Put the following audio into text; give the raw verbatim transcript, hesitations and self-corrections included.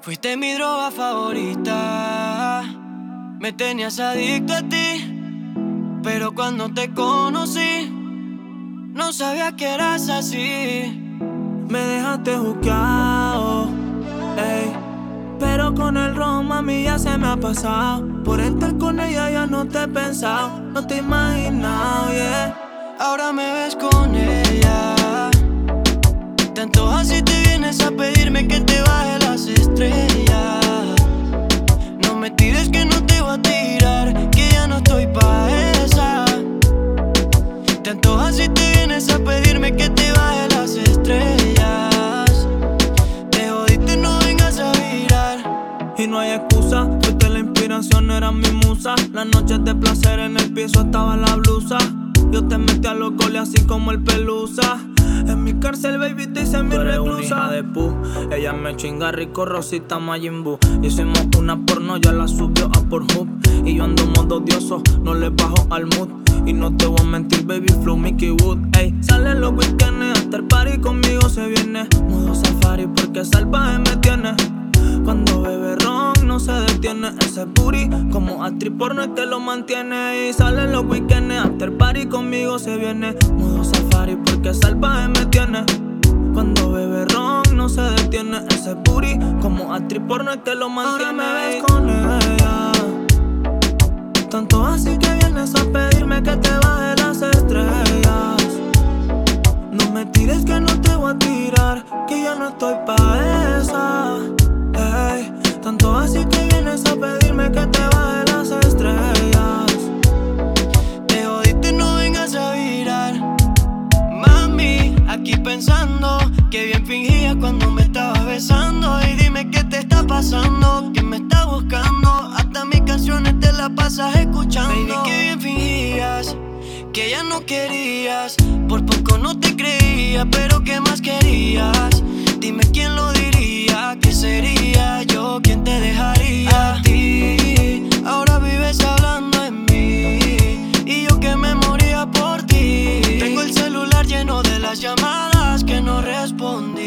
Fuiste mi droga favorita, me tenías adicto a ti, pero cuando te conocí, no sabía que eras así. Me dejaste juqueado, ey, pero con el ron, mami, ya se me ha pasado. Por estar con ella ya no te he pensado, no te he imaginado, yeah. Ahora me ves con ella, te antojas y te vienes a pedirme que te baje las estrellas. No me tires que no te voy a tirar, que ya no estoy pa' esa. Te antojas y te vienes a pedirme que te baje las estrellas. Te jodiste, no vengas a virar. Y no hay excusa, fuiste la inspiración, eras mi musa. Las noches de placer en el piso estaba la blusa. Yo te metí a los goles así como el Pelusa. En mi cárcel, baby, te hice mi reclusa. Hija de pu, ella me chinga rico, Rosita Majin Buu. Hicimos una porno, ya la subió a Pornhub. Y yo ando modo odioso, no le bajo al mood. Y no te voy a mentir, baby, flow Mickey Wood. Ey, salen los weekends, after party conmigo se viene. Modo safari porque salvaje me tiene. Cuando bebe ron no se detiene. Ese booty como actriz porno es que lo mantiene. Y salen los weekends, after party conmigo se viene. Modo safari porque salvaje me tiene. Cuando bebe ron no se detiene. Ese booty como actriz porno es que lo mantiene. Ahora me ves con ella, tanto así que vienes a pedirme que te baje las estrellas. No me tires que no te voy a tirar, que ya no estoy pa' esa. Ey, tanto así que vienes a pedirme que te baje las estrellas. Te jodiste, no vengas a virar. Mami, aquí pensando que bien fingías cuando me estabas besando. Y dime qué te está pasando, que me estás buscando. Hasta mis canciones te las pasas escuchando. Baby, que bien fingías que ya no querías. Por poco no te creía, pero ¿qué más querías? Dime quién lo diría, que sería yo quien te dejaría a ti. Ahora vives hablando en mí y yo que me moría por ti. Tengo el celular lleno de las llamadas que no respondí.